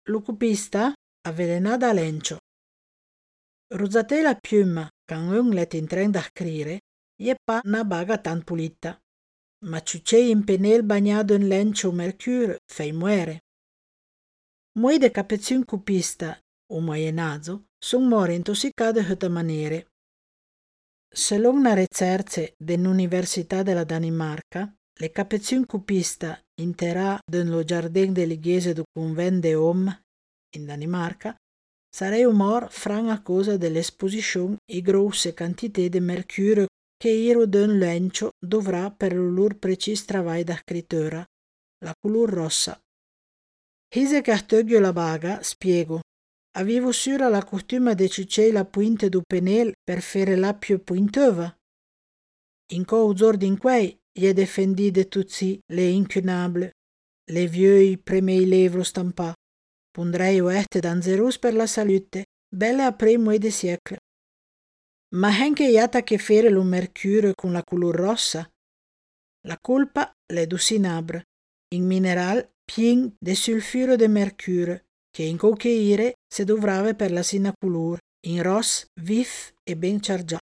L'ucupista avvelenada a lencio. Rosate la piuma can un let in tren da scrire, e pa una baga tan pulita. Ma ciucei in penel bagnato in lencio mercure fei muere. Moi de capeziun cupista, o moienazo, son more intossicate hütte maniere. Selon una ricerca dell'Università della Danimarca, le capeziun cupista in terra dello Jardin delle Chiese du Convent de Homme, in Danimarca, sarei mort fran a causa dell'esposizione e grosse quantità di mercurio che iro d'un lencio dovrà per il loro preciso travaglio da scrittura, la color rossa. Hise che artoglio la baga, spiego, avevo sura la costume de ciucei la puinte du penel per fare la più puintova. In co din quei, gli defendi de tutti le incunable, le vieux premei livro stampà, pondrei oeste dangerus per la salute, belle après moi de siècle. Ma anche iata che fere lo mercurio con la color rossa? La colpa le du sinabre, in mineral pien de sulfuro de mercurio, che in cocheire se dovrave per la sina color, in ros, vif e ben chargià.